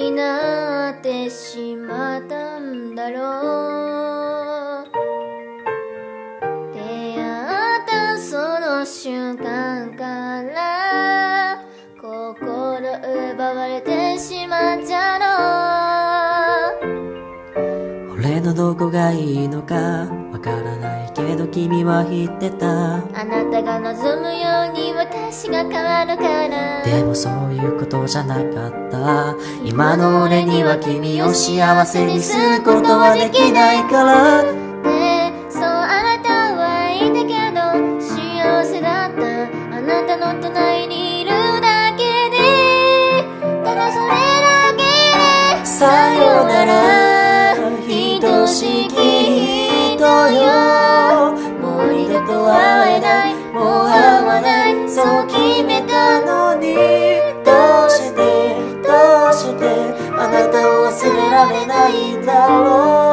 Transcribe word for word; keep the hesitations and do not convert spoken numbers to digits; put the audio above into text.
になってしまったんだろう。出会ったその瞬間から心奪われてしまったの。 俺のどこがいいのかわからないけど君は言ってた。 あなたが望むように私が変わるから。 でもそういうことじゃなかった。今の俺には君を幸せにすることはできないから。 で、そうあなたは言ったけど幸せだった。あなたの隣にいるだけで、ただそれだけでさよなら愛しき人よ。もう二度と会えない、もう会わない、そう決めたのに。 どうしてどうしてあなたを忘れられないんだろう。